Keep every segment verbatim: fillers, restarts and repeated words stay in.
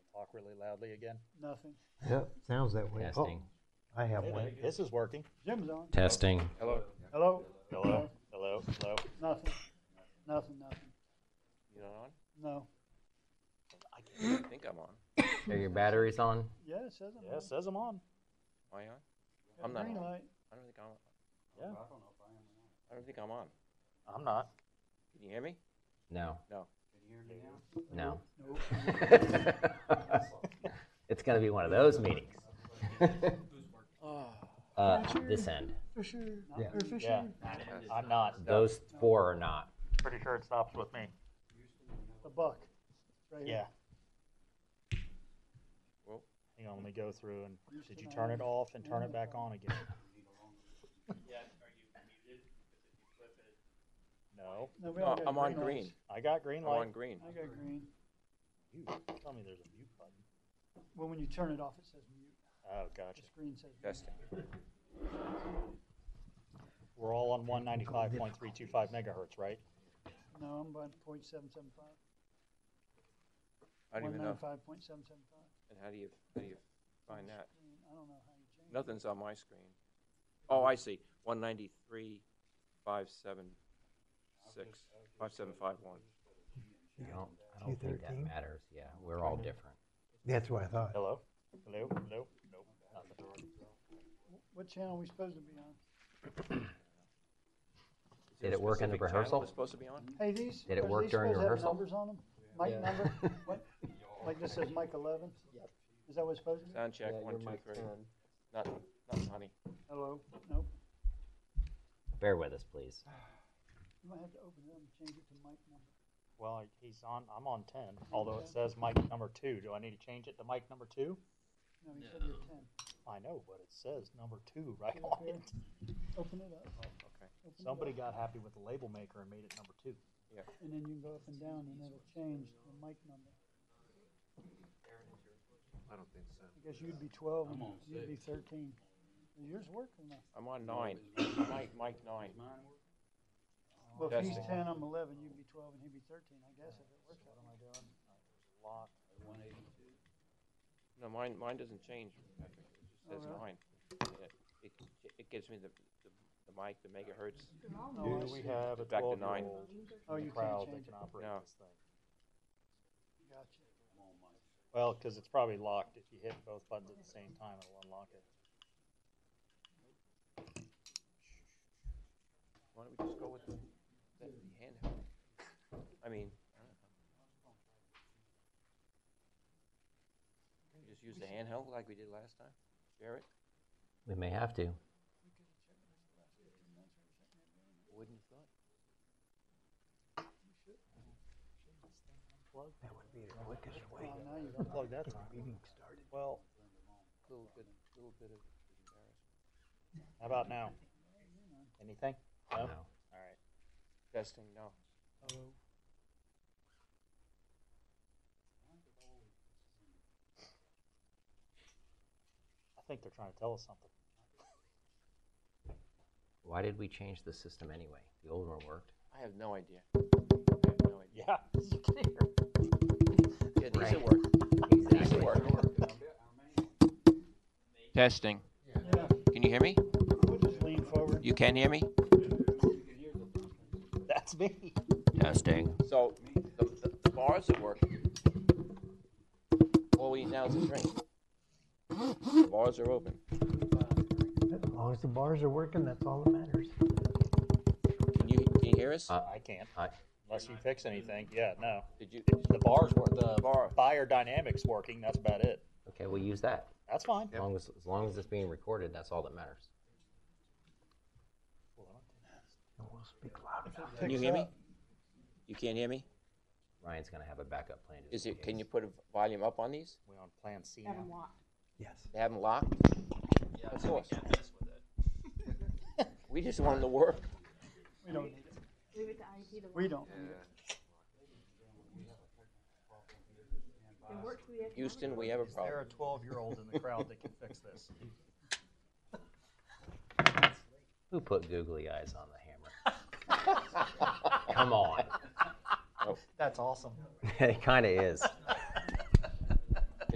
talk really loudly again? Nothing. Yep, sounds that way. Testing. Oh, I have Hey, one. man, this is working. Jim's on. Testing. Hello. Hello? Hello. Hello. Hello. Nothing. Nothing, nothing. You not on? No. I can't think I'm on. Are your batteries on? Yeah, it says I'm Yeah, it on. says I'm on. Am I on? Got I'm a not green on. light. I don't think I'm on. Yeah. I don't think I'm on. I'm not. Can you hear me? No. No. No. Nope. It's going to be one of those meetings. Oh. uh, this end. For sure. Not Yeah. or for Yeah. sure. I'm not. Those four are not. Pretty sure it stops with me. A buck. Right here. Yeah. Well, Hang on, let me go through and, Houston, did you turn it off and turn it back on again? No. No, we no, all got I'm on lights. green. I got green I'm light. on green. I got green. Mute. Tell me there's a mute button. Well, when you turn it off, it says mute. Oh, The gotcha. screen says mute. Testing. We're all on one ninety-five point three two five megahertz, right? No, I'm on point seven seven five. I don't One even know. ninety-five point seven seven five. And how do you how do you find that? I don't know how you change it. Nothing's on my screen. Oh, I see. One ninety three, five seven six, five seven five one. I don't, I don't think that Q thirteen? matters. Yeah, we're all different. That's what I thought. Hello? Hello? Hello? Nope. Nothing. What channel are we supposed to be on? Did it work in the rehearsal? It's supposed to be on. Hey, these. Did it are work these during supposed to have rehearsal? numbers on them? Mic Yeah. number? What? Like this says mic eleven? Yep. Is that what it's supposed to be? Sound check. One, two, three. Nothing. Nothing, honey. Hello? Nope. Bear with us, please. You might have to open it up and change it to mic number. Well, he's on, I'm on ten, although it says mic number two. Do I need to change it to mic number two? No, you said you're ten. I know, but it says number two right Okay, on okay. it. Open it up. Okay. Open it Somebody up. got happy with the label maker and made it number two. And then you can go up and down and it'll change the mic number. I don't think so. I guess you'd be twelve and you'd be thirteen. Does yours work or not? I'm on nine. Mike, Mike nine. Well, if he's Testing. ten, I'm eleven, you'd be twelve and he'd be thirteen, I guess, if it works What out. am I doing? Lock. No, mine, mine doesn't change. It says Oh, really? nine. It, it, it gives me the, the, the mic, the megahertz. Oh, Do I we see. have a Back to nine. twelve-year-old Oh, in you the can't crowd that change can it. operate No. this thing? Gotcha. Well, because it's probably locked. If you hit both buttons at the same time, it'll unlock it. Why don't we just go with the, the, the handheld? I mean, I don't know. Can we just use the handheld like we did last time? Share it? We may have to. Wouldn't you thought? That would be the quickest way. Oh, now you Unplug that time. Meeting started. Well, Little bit, little bit of embarrassment. how about now? Anything? No? No. All right. Testing, no. Hello. I think they're trying to tell us something. Why did we change the system anyway? The old one worked. I have no idea. I have no idea. Yeah, you can hear. Yeah, these Right. will work. These Exactly. will work. Testing. Yeah, Can you hear me? we'll just lean forward. You can hear me? That's me. Testing. So the, the, the bars are working. All we need now is a drink. The bars are open. As long as the bars are working, that's all that matters. Can you can you hear us? Uh, I can't. I, Unless you fix anything. Yeah, no. Did you? The bars were, the Bar. buyer dynamics working. That's about it. okay, we'll use that. That's fine. As long as, as long as it's being recorded, that's all that matters. And we'll speak loud enough. Can you hear me? You can't hear me? Ryan's gonna have a backup plan. just Is in it? Can case. you put a volume up on these? We on plan C Have now? them locked. Yes. They have them locked. Of course. We just want them to work. We don't need it. Leave it to I T to We lock. don't need it. It works for the economic Houston, we have a Is there problem. a twelve-year-old in the crowd that can fix this? Who put googly eyes on the hammer? Come on. That's awesome. It kind of is.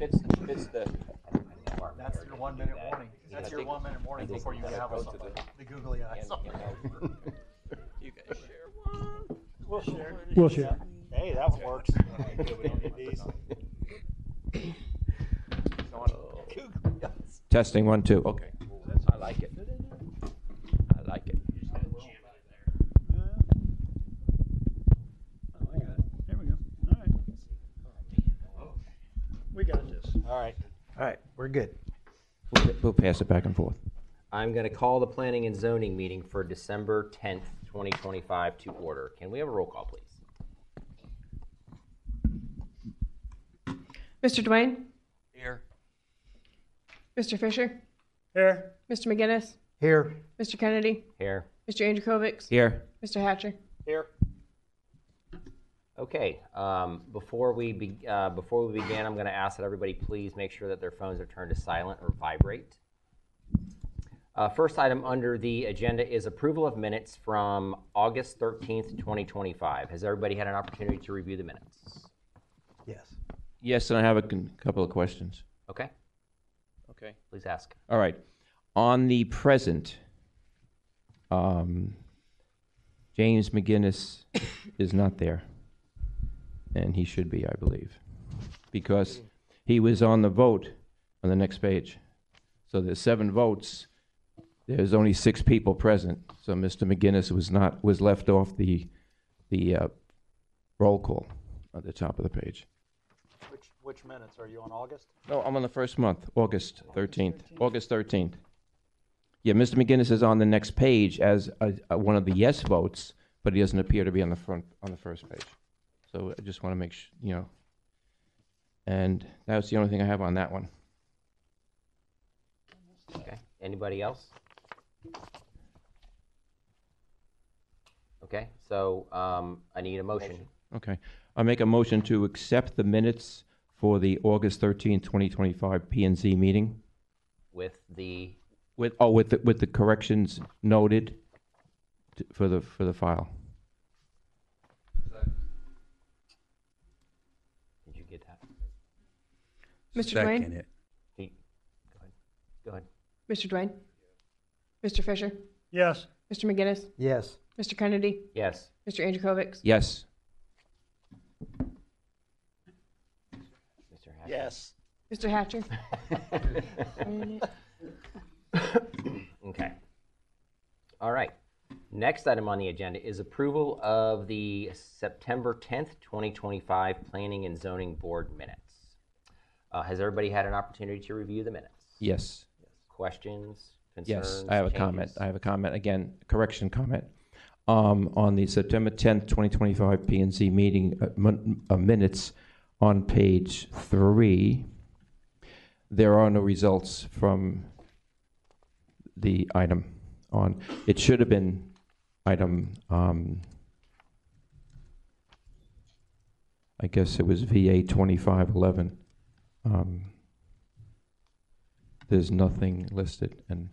It's, it's the, That's your one minute warning. That's your one minute warning before you have something. The googly eyes. you guys share one. We'll share. We'll share. Hey, that one works. We don't need these. Testing one, two, okay. I like it. I like it. Oh, I got it. There we go. All right. We got this. All right. All right, we're good. We'll, we'll pass it back and forth. I'm going to call the planning and zoning meeting for December tenth, twenty twenty-five to order. Can we have a roll call, please? Mister Dwayne? Here. Mister Fisher? Here. Mister McGinnis? Here. Mister Kennedy? Here. Mister Andrikovics? Here. Mister Hatcher? Here. Okay, um, before we be, uh, before we begin, I'm going to ask that everybody please make sure that their phones are turned to silent or vibrate. Uh, first item under the agenda is approval of minutes from August thirteenth, twenty twenty-five. Has everybody had an opportunity to review the minutes? Yes. Yes, and I have a con- couple of questions. Okay, Okay. please ask. All right. On the present, um, James McGinnis is not there. And he should be, I believe, because he was on the vote on the next page. So there's seven votes. There's only six people present. So Mister McGinnis was not was left off the the uh, roll call at the top of the page. Which which minutes are you on? August? No, I'm on the first month, August thirteenth. August thirteenth. Yeah, Mister McGinnis is on the next page as a, a, one of the yes votes, but he doesn't appear to be on the front on the first page. So I just want to make sure, you know. And that was the only thing I have on that one. Okay, anybody else? Okay, so um, I need a motion. Okay. I make a motion to accept the minutes for the August thirteenth, twenty twenty-five P and Z meeting With the, with, oh, with the, with the corrections noted to, for the, for the file. did you get that? Mister Dwayne? it. He, go ahead. Go ahead. Mister Dwayne? Mister Fisher? Yes. Mister McGinnis? Yes. Mister Kennedy? Yes. Mister Andrikovics? Yes. Mister Hatcher? Yes. Mister Hatcher? Okay. All right. Next item on the agenda is approval of the September tenth, twenty twenty-five Planning and Zoning Board minutes. Uh, has everybody had an opportunity to review the minutes? Yes. Questions, concerns, Yes, I have a comment. changes? I have a comment, again, correction comment. Um, on the September tenth, twenty twenty-five P and Z meeting uh, min- uh, minutes on page three, there are no results from the item on, it should have been item, um, I guess it was V A twenty-five eleven. Um, there's nothing listed, and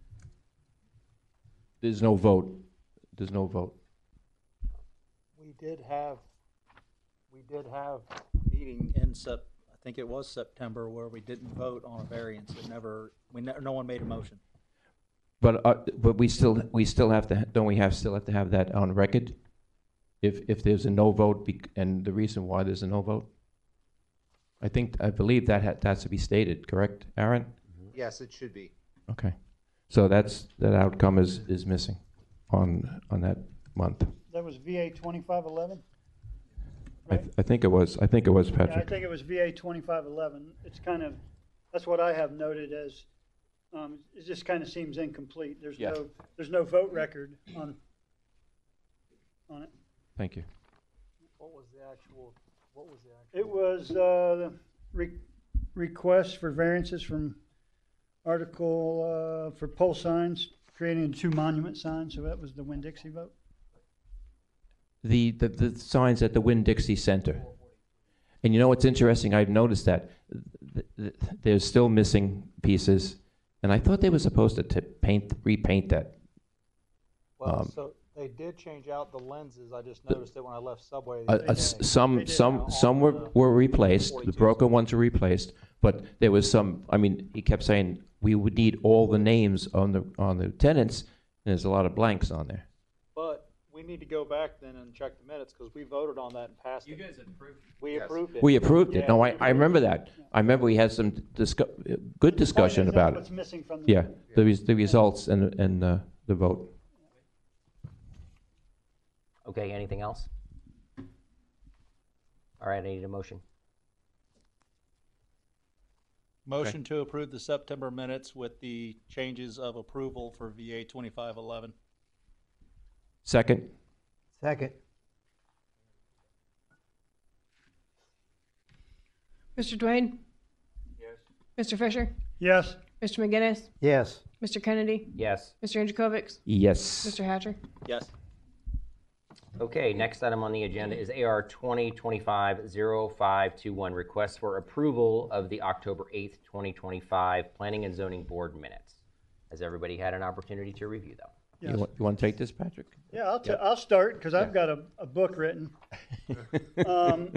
there's no vote. There's no vote. We did have, we did have a meeting in Sep, I think it was September, where we didn't vote on a variance. It never, we ne- no one made a motion. But uh, but we still we still have to don't we have still have to have that on record? If if there's a no vote bec- and the reason why there's a no vote, I think I believe that ha- that has to be stated. Correct, Aaron? Yes, it should be. Okay, so that's that outcome is is missing on on that month. That was V A twenty-five eleven? I, th- I think it was. I think it was Yeah, I Patrick. think it was V A twenty-five eleven. It's kind of, that's what I have noted as, um, it just kind of seems incomplete. There's Yeah. no, there's no vote record on, on it. Thank you. What was the actual, what was the actual? It was, uh, the re- request for variances from article, uh, for pole signs, creating two monument signs, so that was the Winn-Dixie vote. The, the the signs at the Winn-Dixie Center. And you know what's interesting? I've noticed that th- th- there's still missing pieces, and I thought they were supposed to t- paint, repaint that. Well, um, so They did change out the lenses. I just noticed it when I left Subway. the Uh, other uh, s- day. Some, They did some, on some were, the were replaced, the forty-two. broken ones were replaced, but there was some, I mean, he kept saying, we would need all the names on the, on the tenants, and there's a lot of blanks on there. But we need to go back then and check the minutes, because we voted on that and passed it. You guys approved it. We Yes. approved it. We approved it, Yeah, no, we I, I approved remember it. that. I remember we had some discu, good discussion That's about it. What's missing from the. Yeah, the, res- the results and, and uh, the vote. Okay, anything else? All right, I need a motion. Motion to approve the September minutes with the changes of approval for V A twenty-five eleven. Second? Second. Mister Dwayne? Yes. Mister Fisher? Yes, Mister McGinnis? Yes. Mister Kennedy? Yes. Mister Andrikovics? Yes. Mister Hatcher? Yes. Okay, next item on the agenda is A R twenty twenty-five oh five two one, request for approval of the October eighth, twenty twenty-five Planning and Zoning Board minutes. Has everybody had an opportunity to review them? yes. You want, you want to take this, Patrick? Yeah, I'll, t- I'll start, because I've got a, a book written. Um,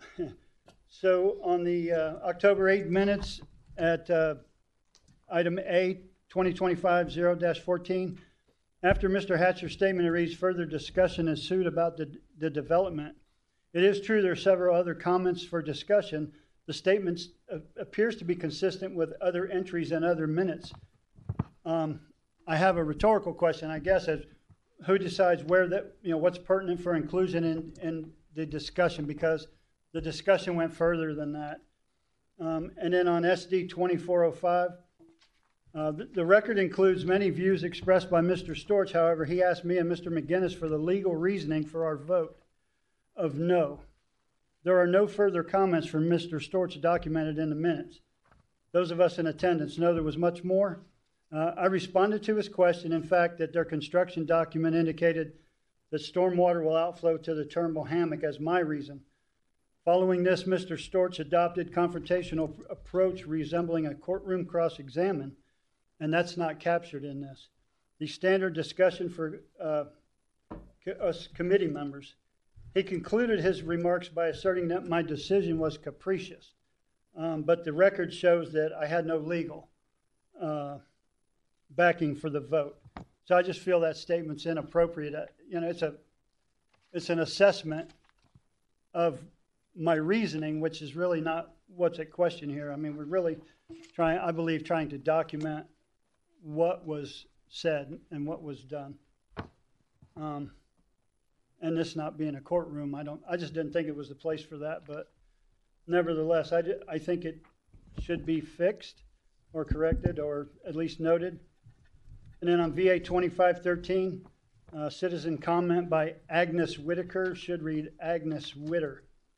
So on the uh, October eighth minutes at uh, item A, twenty twenty-five oh fourteen, after Mister Hatcher's statement, it reads, further discussion ensued about the, the development. It is true there are several other comments for discussion. The statement uh, appears to be consistent with other entries and other minutes. Um, I have a rhetorical question, I guess, as who decides where that, you know, what's pertinent for inclusion in, in the discussion, because the discussion went further than that. Um, and then on S D twenty-four oh five, uh, the, the record includes many views expressed by Mister Storch. However, he asked me and Mister McGinnis for the legal reasoning for our vote of no. There are no further comments from Mister Storch documented in the minutes. Those of us in attendance know there was much more. Uh, I responded to his question, in fact, that their construction document indicated that stormwater will outflow to the Turnbull Hammock as my reason. Following this, Mister Storch adopted confrontational approach resembling a courtroom cross-examine, and that's not captured in this. The standard discussion for uh, co- us committee members. He concluded his remarks by asserting that my decision was capricious, um, but the record shows that I had no legal uh, backing for the vote. So I just feel that statement's inappropriate. Uh, You know, it's a, it's an assessment of my reasoning, which is really not what's at question here. I mean, we're really trying, I believe, trying to document what was said and what was done. Um, and this not being a courtroom, I don't, I just didn't think it was the place for that, but nevertheless, I, di- I think it should be fixed or corrected or at least noted. And then on V A twenty-five thirteen, uh, citizen comment by Agnes Whitaker should read Agnes Witter.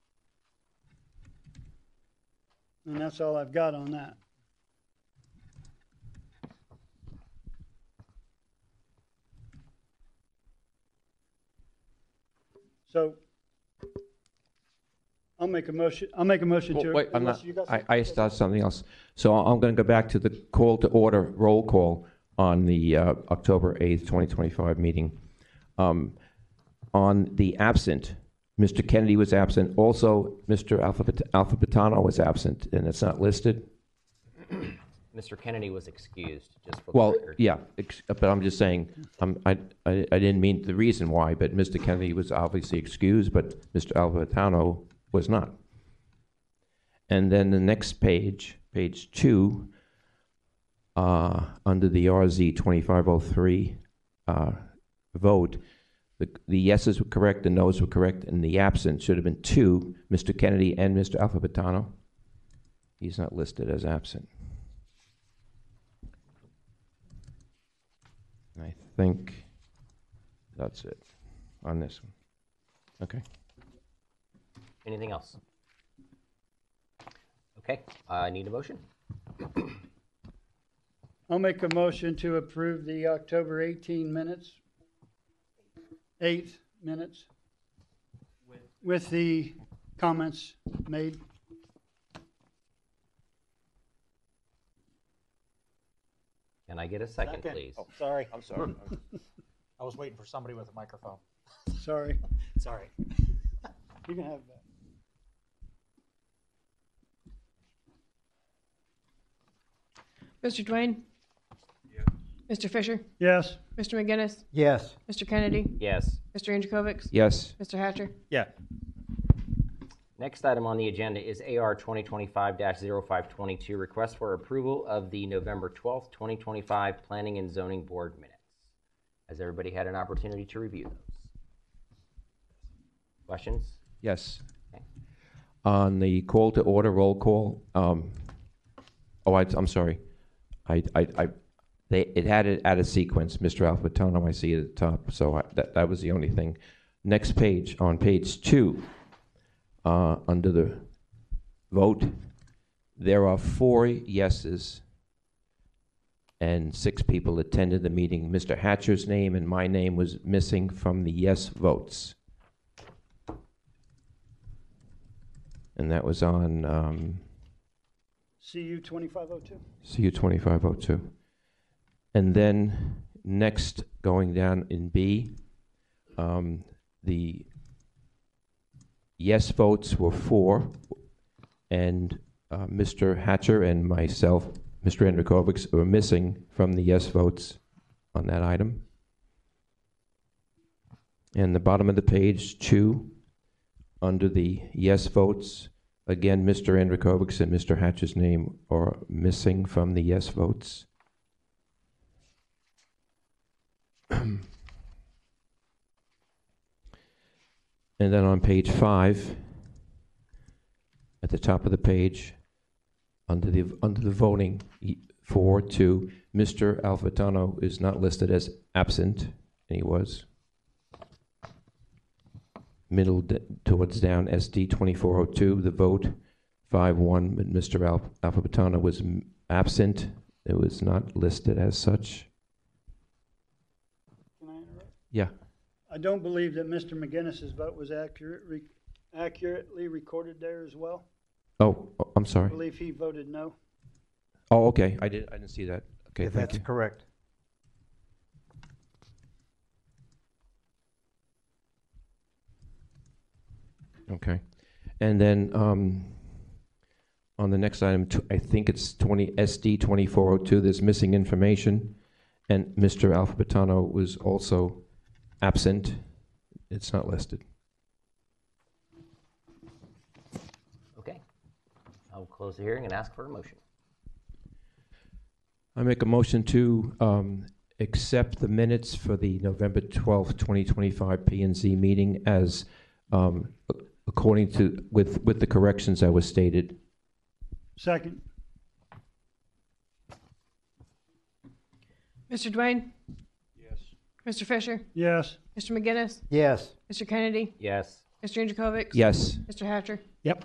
And that's all I've got on that. So I'll make a motion, I'll make a motion Well, to. wait, I'm unless not, you got I, something I to say. started something else. So I'm going to go back to the call to order, roll call on the uh, October eighth, twenty twenty-five meeting. Um, On the absent, Mister Kennedy was absent. Also, Mister Alphabet- Alphabetano was absent, and it's not listed. Mister Kennedy was excused, just for the Well, record. yeah, ex- but I'm just saying, um, I, I, I didn't mean the reason why, but Mister Kennedy was obviously excused, but Mister Albertano was not. And then the next page, page two, uh, under the R Z twenty-five oh three uh, vote, the, the yeses were correct, the noes were correct, and the absent should have been two, Mister Kennedy and Mister Alphabetano. He's not listed as absent. I think that's it on this one. Okay. Anything else? Okay, I need a motion. I'll make a motion to approve the October eighteen minutes, eighth minutes, with the comments made. Can I get a second, please? Oh, sorry. I'm sorry. I was waiting for somebody with a microphone. Sorry. Sorry. You can have that. Mister Dwayne? Mister Fisher? Yes. Mister McGinnis? Yes. Mister Kennedy? Yes. Mister Andrikovics? Yes. Mister Hatcher? Yeah. Next item on the agenda is A R twenty twenty-five dash zero five twenty-two, request for approval of the November twelfth, twenty twenty-five Planning and Zoning Board minutes. Has everybody had an opportunity to review those? Questions? Yes. Okay. On the call to order, roll call, um, oh, I, I'm sorry. I, I, I, they, it had it at a sequence. Mister Alfatano, I see it at the top, so I, that, that was the only thing. Next page, on page two, uh, under the vote, there are four yeses and six people attended the meeting. Mister Hatcher's name and my name was missing from the yes votes. And that was on um, C U twenty-five oh two. C U twenty-five oh two. And then next, going down in B, um, the yes votes were four, and uh, Mister Hatcher and myself, Mister Andrikovics, were missing from the yes votes on that item. And the bottom of the page, two, under the yes votes, again, Mister Andrikovics and Mister Hatcher's name are missing from the yes votes. And then on page five, at the top of the page, under the under the voting, y- four, two, Mister Alfatano is not listed as absent, and he was. Middle d- towards down, S D twenty-four oh two, the vote, five one, but Mister Al- Alfatano was m- absent. It was not listed as such. Can I interrupt? Yeah. I don't believe that Mister McGinnis's vote was accurate, re- accurately recorded there as well. Oh, oh, I'm I sorry. believe he voted no. Oh, okay. I didn't. I didn't see that. Okay, Yeah, thank that's you. correct. Okay, and then um, on the next item, tw- I think it's twenty S D twenty-four oh two. There's missing information, and Mister Alfatano was also absent. It's not listed. Okay. I'll close the hearing and ask for a motion. I make a motion to um, accept the minutes for the November twelfth, twenty twenty-five P and Z meeting as um, a- according to, with, with the corrections that was stated. Second. Mister Dwayne? Yes. Mister Fisher? Yes. Mister McGinnis? Yes. Mister Kennedy? Yes. Mister Andrikovics? Yes. Mister Hatcher? Yep.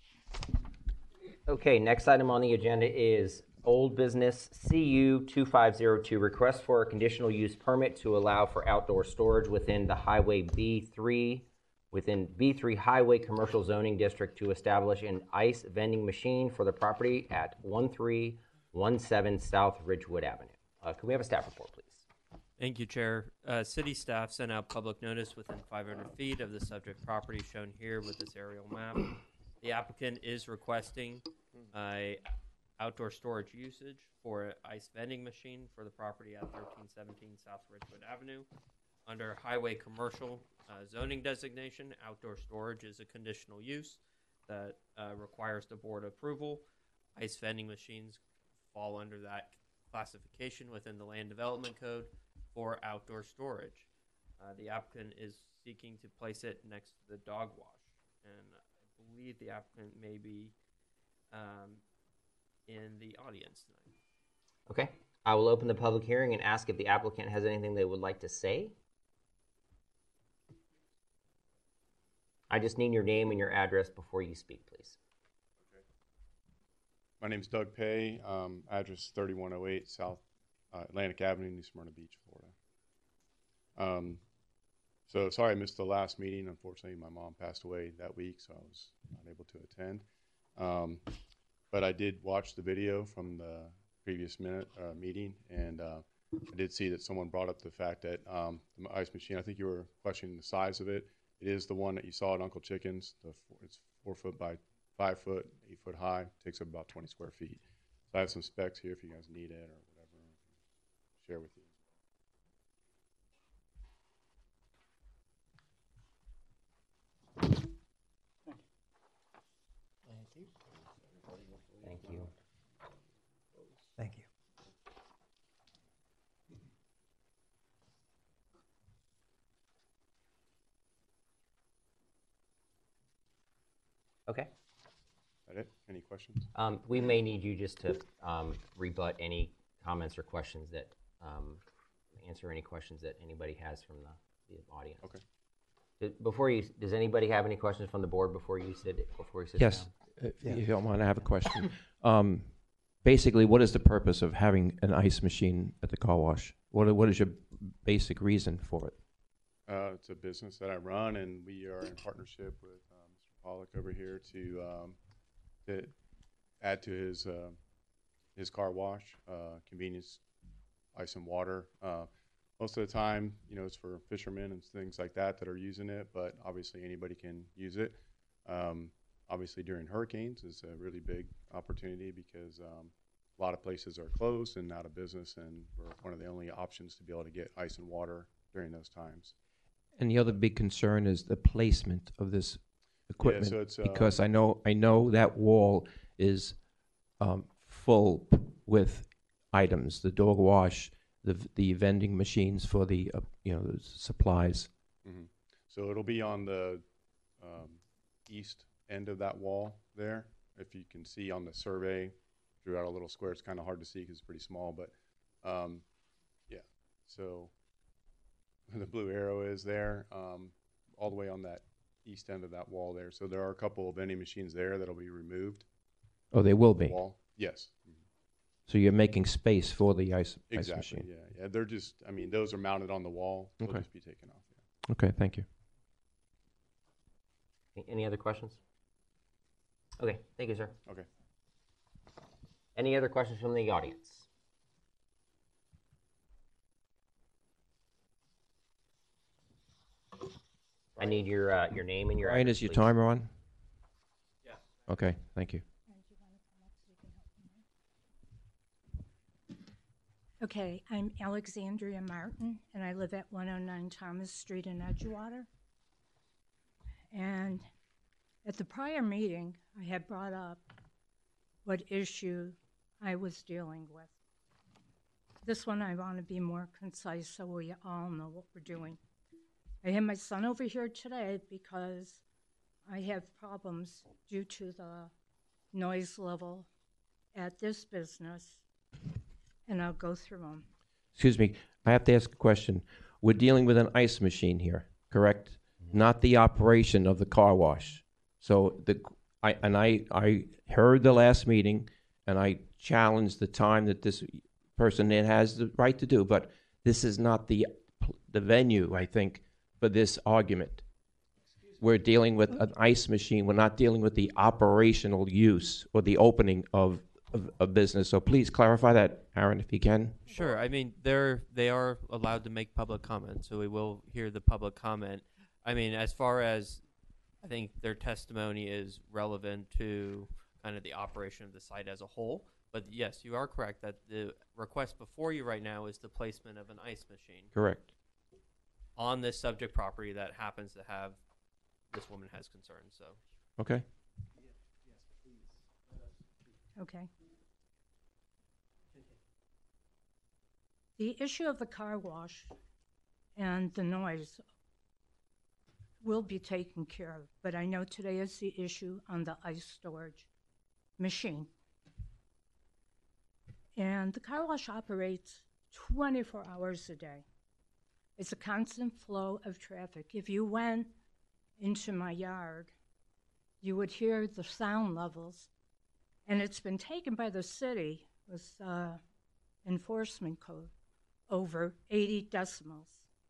Okay, next item on the agenda is old business C U two five zero two, request for a conditional use permit to allow for outdoor storage within the Highway B three, within B three Highway Commercial Zoning District to establish an ice vending machine for the property at one three one seven South Ridgewood Avenue. Uh, can we have a staff report, please? Thank you, Chair. Uh, city staff sent out public notice within five hundred feet of the subject property shown here with this aerial map. The applicant is requesting a outdoor storage usage for an ice vending machine for the property at thirteen seventeen South Ridgewood Avenue. Under highway commercial uh, zoning designation, outdoor storage is a conditional use that uh, requires the board approval. Ice vending machines fall under that classification within the land development code for outdoor storage. Uh, the applicant is seeking to place it next to the dog wash, and I believe the applicant may be um, in the audience tonight. Okay, I will open the public hearing and ask if the applicant has anything they would like to say. I just need your name and your address before you speak, please. My name is Doug Pay, um, address thirty-one oh eight South uh, Atlantic Avenue, New Smyrna Beach, Florida. Um, so sorry I missed the last meeting. Unfortunately, my mom passed away that week, so I was not able to attend. Um, but I did watch the video from the previous minute uh, meeting, and uh, I did see that someone brought up the fact that um, the ice machine, I think you were questioning the size of it. It is the one that you saw at Uncle Chicken's. The four, it's four foot by five foot, eight foot high, takes up about twenty square feet. So I have some specs here if you guys need it or whatever, I can share with you. Thank you. Thank you. Okay. That it? Any questions? Um, we may need you just to um, rebut any comments or questions that, um, answer any questions that anybody has from the, the audience. Okay. D- Before you, does anybody have any questions from the board before you sit, before you sit Yes, down? if you don't mind, I have a question. Um, basically, what is the purpose of having an ice machine at the car wash? What, what is your basic reason for it? Uh, it's a business that I run, and we are in partnership with uh, Mister Pollock over here to um, to add to his uh, his car wash, uh, convenience, ice and water. Uh, most of the time, you know, it's for fishermen and things like that that are using it, but obviously anybody can use it. Um, obviously, during hurricanes, it's a really big opportunity because um, a lot of places are closed and out of business, and we're one of the only options to be able to get ice and water during those times. And the other big concern is the placement of this equipment. so it's, uh, because I know I know that wall is um, full with items: the dog wash, the the vending machines for the uh, you know the supplies. Mm-hmm. So it'll be on the um, east end of that wall there. If you can see on the survey, drew out a little square. It's kind of hard to see because it's pretty small, but um, yeah. So the blue arrow is there, um, all the way on that east end of that wall there. So there are a couple of vending machines there that'll be removed. Oh, they will The be. wall, yes. Mhm. So you're making space for the ice ice Exactly. machine. Yeah, yeah. They're just. I mean, those are mounted on the wall. They'll Okay. just be taken off. Yeah. Okay, thank you. A- Any other questions? Okay, thank you, sir. Okay. Any other questions from the audience? I need your, uh, your name and your Ryan, address, is your please. timer on? Yeah. Okay, thank you. Okay, I'm Alexandria Martin, and I live at one oh nine Thomas Street in Edgewater. And at the prior meeting, I had brought up what issue I was dealing with. This one, I want to be more concise so we all know what we're doing. I have my son over here today because I have problems due to the noise level at this business, and I'll go through them. Excuse me, I have to ask a question. We're dealing with an ice machine here, correct? Not the operation of the car wash. So the I and I I heard the last meeting, and I challenged the time that this person it has the right to do, but this is not the the venue, I think, for this argument. We're dealing with an ice machine. We're not dealing with the operational use or the opening of, of a business. So please clarify that, Aaron, if you can. Sure. I mean, they're they are allowed to make public comment, so we will hear the public comment. I mean, as far as I think their testimony is relevant to kind of the operation of the site as a whole. But yes, you are correct that the request before you right now is the placement of an ice machine Correct. on this subject property that happens to have this woman has concerns. So Okay. Okay. The issue of the car wash and the noise will be taken care of, but I know today is the issue on the ice storage machine. And the car wash operates twenty-four hours a day. It's a constant flow of traffic. If you went into my yard, you would hear the sound levels, and it's been taken by the city with uh, enforcement code over eighty decibels.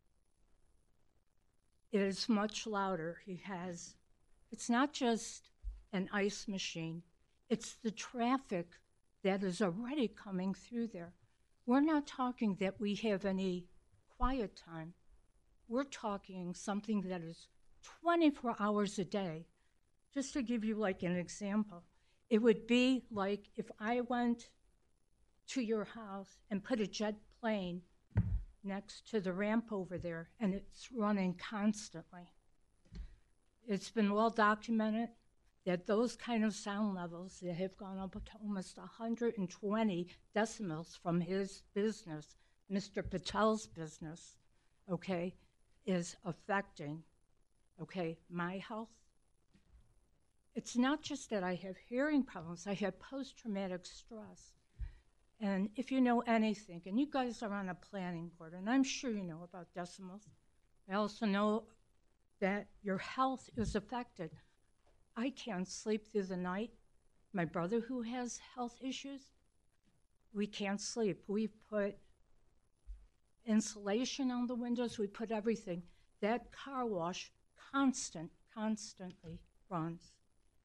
It is much louder. He has, it's not just an ice machine, it's the traffic that is already coming through there. We're not talking that we have any quiet time. We're talking something that is twenty-four hours a day. Just to give you like an example, it would be like if I went to your house and put a jet plane next to the ramp over there and it's running constantly. It's been well documented that those kind of sound levels that have gone up to almost one hundred twenty decibels from his business, Mister Patel's business, okay, is affecting, okay, my health. It's not just that I have hearing problems, I have post-traumatic stress. And if you know anything, and you guys are on a planning board, and I'm sure you know about decibels, I also know that your health is affected. I can't sleep through the night. My brother who has health issues, we can't sleep. We've put insulation on the windows, we put everything. That car wash constant, constantly runs.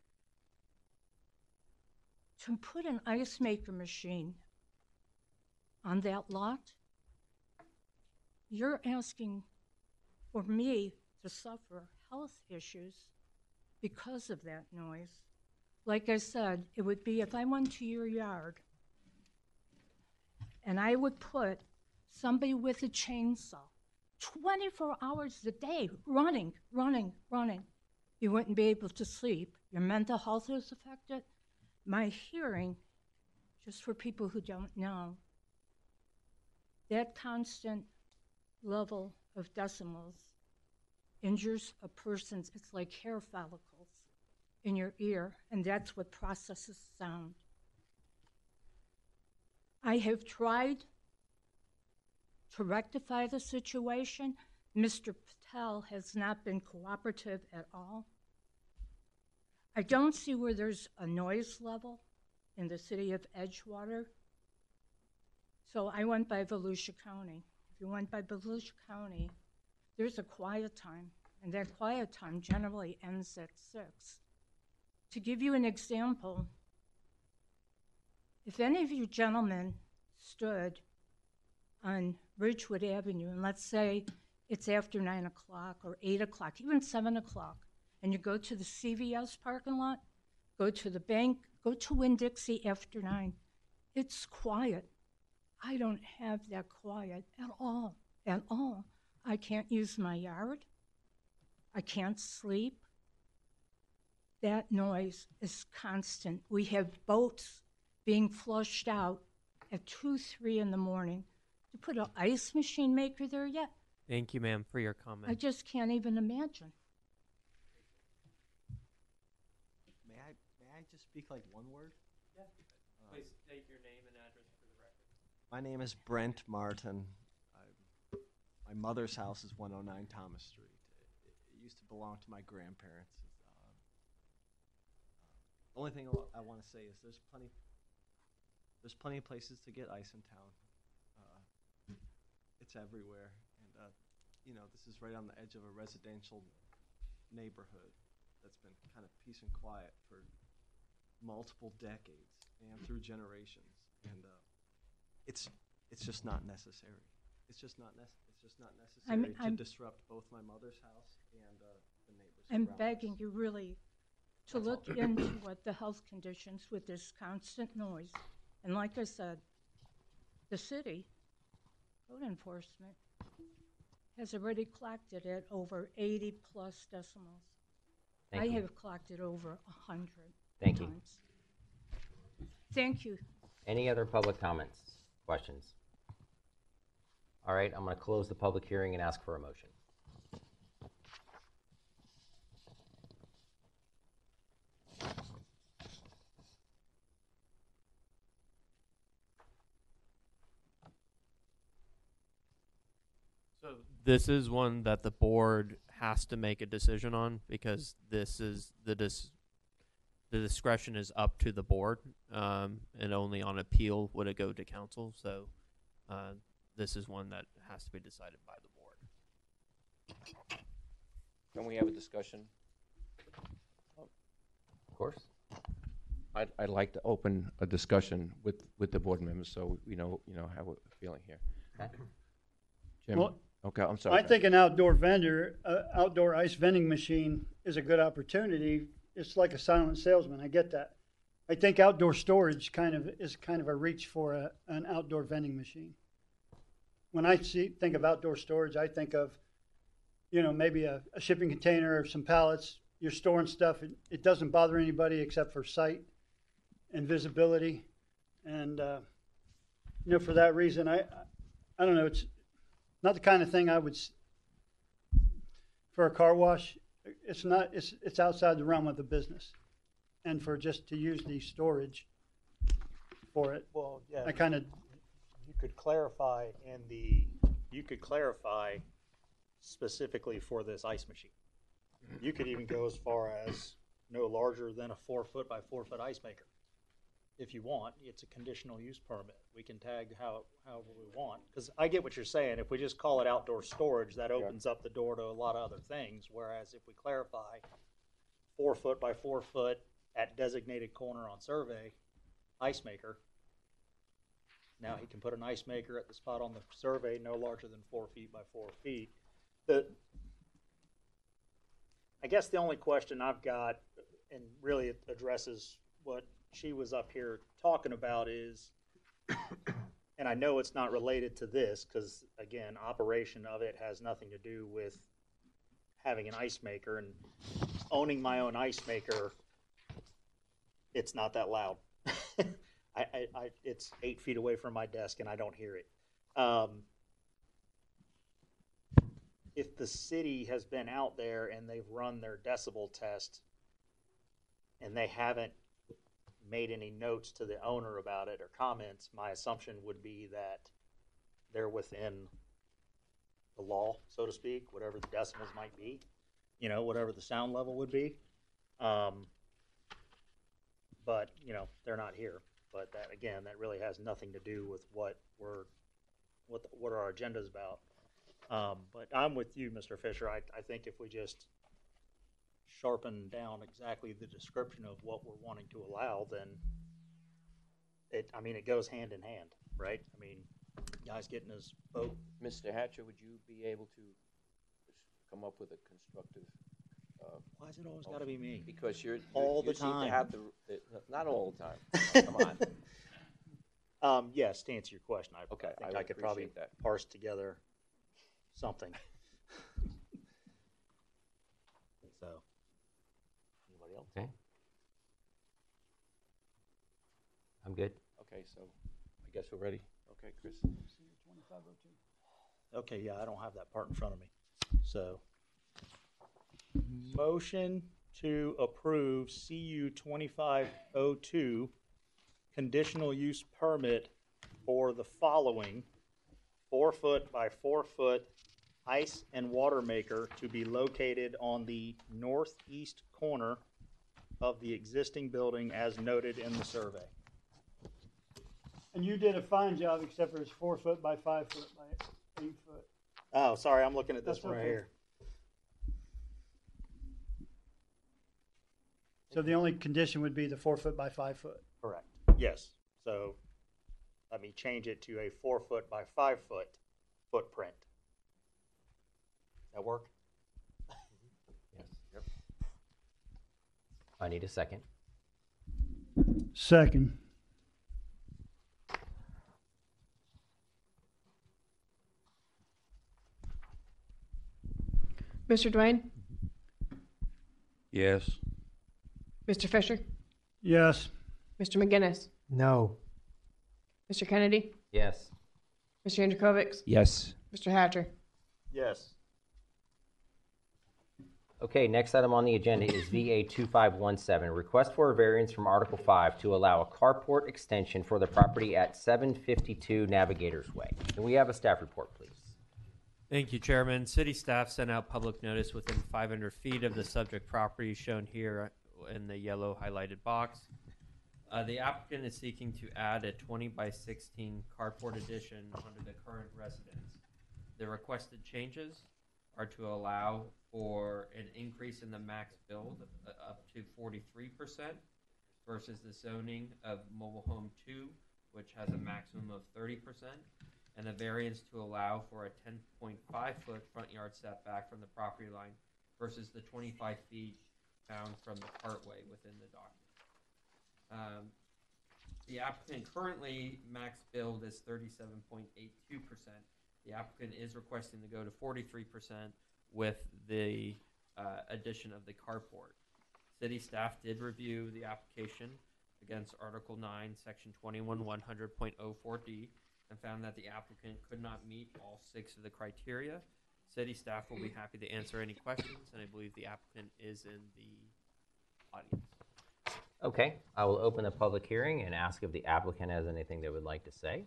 To put an ice maker machine on that lot, you're asking for me to suffer health issues because of that noise. Like I said, it would be if I went to your yard and I would put somebody with a chainsaw twenty-four hours a day running, running, running. You wouldn't be able to sleep. Your mental health is affected. My hearing, just for people who don't know, that constant level of decibels injures a person's, it's like hair follicles in your ear, and that's what processes sound. I have tried to rectify the situation. Mister Patel has not been cooperative at all. I don't see where there's a noise level in the city of Edgewater. So I went by Volusia County. If you went by Volusia County, there's a quiet time, and that quiet time generally ends at six. To give you an example, if any of you gentlemen stood on Ridgewood Avenue, and let's say it's after nine o'clock or eight o'clock, even seven o'clock, and you go to the C V S parking lot, go to the bank, go to Winn-Dixie after nine, it's quiet. I don't have that quiet at all, at all. I can't use my yard. I can't sleep. That noise is constant. We have boats being flushed out at two, three in the morning. To put an ice machine maker there yet, Thank you, ma'am, for your comment. I just can't even imagine. May I, may I just speak like one word? Yeah. Uh, Please state your name and address for the record. My name is Brent Martin. I, my mother's house is one oh nine Thomas Street. It, it used to belong to my grandparents. Uh, uh, only thing I want to say is there's plenty, there's plenty of places to get ice in town. Uh, it's everywhere, and uh, you know, this is right on the edge of a residential neighborhood that's been kind of peace and quiet for multiple decades and through generations, and uh, it's it's just not necessary. It's just not nec- It's just not necessary I'm- to I'm- disrupt both my mother's house and uh, the neighbors. I'm around us. begging you really to That's look all. into what the health conditions with this constant noise. And like I said, the city, code enforcement, has already clocked it at over eighty plus decibels. Thank I you. have clocked it over one hundred Thank you. times. Thank you. Any other public comments, questions? All right, I'm going to close the public hearing and ask for a motion. So this is one that the board has to make a decision on because this is the dis- the discretion is up to the board, um, and only on appeal would it go to council. So uh, this is one that has to be decided by the board. Can we have a discussion? Of course. I'd, I'd like to open a discussion with, with the board members, so we know, you know, how we're feeling here. Okay. Jim? Well, Okay, I'm sorry. I think an outdoor vendor, uh, outdoor ice vending machine is a good opportunity. It's like a silent salesman. I get that. I think outdoor storage kind of is kind of a reach for a, an outdoor vending machine. When I see think of outdoor storage, I think of, you know, maybe a, a shipping container or some pallets. You're storing stuff. It, it doesn't bother anybody except for sight and visibility. And, uh, you know, for that reason, I, I don't know, it's not the kind of thing I would, s- for a car wash, it's not, it's, it's outside the realm of the business. And for just to use the storage for it, Well, yeah. I kind of, You could clarify in the, you could clarify specifically for this ice machine. You could even go as far as no larger than a four foot by four foot ice maker. If you want, it's a conditional use permit. We can tag how, however we want. Cause I get what you're saying. If we just call it outdoor storage, that opens up the door to a lot of other things. Whereas if we clarify four foot by four foot at designated corner on survey, ice maker, now he can put an ice maker at the spot on the survey no larger than four feet by four feet. The, I guess the only question I've got, and really it addresses what she was up here talking about is, and I know it's not related to this, because again, operation of it has nothing to do with having an ice maker, and owning my own ice maker, it's not that loud. I, I, I, it's eight feet away from my desk and I don't hear it. Um, if the city has been out there and they've run their decibel test and they haven't made any notes to the owner about it or comments, my assumption would be that they're within the law, so to speak, whatever the decibels might be, you know, whatever the sound level would be. Um, but, you know, they're not here. But that, again, that really has nothing to do with what we're, what, the, what our agenda's about. Um, but I'm with you, Mister Fisher. I, I think if we just sharpen down exactly the description of what we're wanting to allow, then it, I mean, it goes hand in hand, right? I mean, guy's getting his boat. Mister Hatcher, would you be able to come up with a constructive? Uh, Why is it always got to be me? Because you're, All you the seem time. to have the, the, not all the time. Come on. Um, yes, to answer your question, I, Okay, I think I I, would could probably appreciate that. parse together something. So, Anybody else? Okay. I'm good. Okay, so I guess we're ready. Okay, Chris. okay, yeah, I don't have that part in front of me. So, motion to approve C U twenty-five oh two conditional use permit for the following: four foot by four foot ice and water maker to be located on the northeast corner of the existing building as noted in the survey. and you did a fine job except for it's four foot by five foot by eight foot. Oh, sorry, I'm looking at this That's one right okay. here. So the only condition would be the four foot by five foot. Correct. Yes. So let me change it to a four foot by five foot footprint. That work? Yes. Yep. I need a second. Second. Mister Dwayne? Yes. Mister Fisher? Yes. Mister McGinnis? No. Mister Kennedy? Yes. Mister Andrikovics? Yes. Mister Hatcher? Yes. Okay, next item on the agenda is V A two five one seven, request for a variance from Article five to allow a carport extension for the property at seven fifty-two Navigators Way. Can we have a staff report, please? Thank you, Chairman. City staff sent out public notice within five hundred feet of the subject property shown here in the yellow highlighted box. Uh, the applicant is seeking to add a twenty by sixteen carport addition onto the current residence. The requested changes are to allow for an increase in the max build uh, up to forty-three percent versus the zoning of mobile home two, which has a maximum of thirty percent, and a variance to allow for a ten point five foot front yard setback from the property line versus the twenty-five feet found from the cartway within the document. Um, the applicant currently max build is thirty-seven point eight two percent. The applicant is requesting to go to forty-three percent with the uh, addition of the carport. City staff did review the application against Article nine, Section twenty-one one hundred point oh four D, and found that the applicant could not meet all six of the criteria. City staff will be happy to answer any questions, and I believe the applicant is in the audience. Okay, I will open the public hearing and ask if the applicant has anything they would like to say.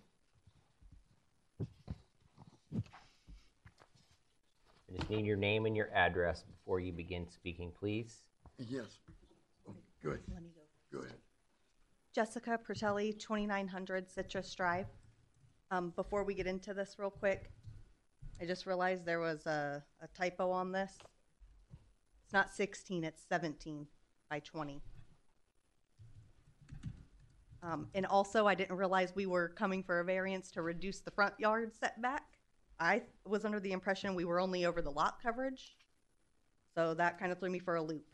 I just need your name and your address before you begin speaking, please. Yes. Oh, good. Let me go. Go ahead. Jessica Pertelli, twenty-nine hundred Citrus Drive. Um, before we get into this real quick, I just realized there was a, a typo on this. It's not sixteen, it's seventeen by twenty. Um, and also, I didn't realize we were coming for a variance to reduce the front yard setback. I was under the impression we were only over the lot coverage. So that kind of threw me for a loop.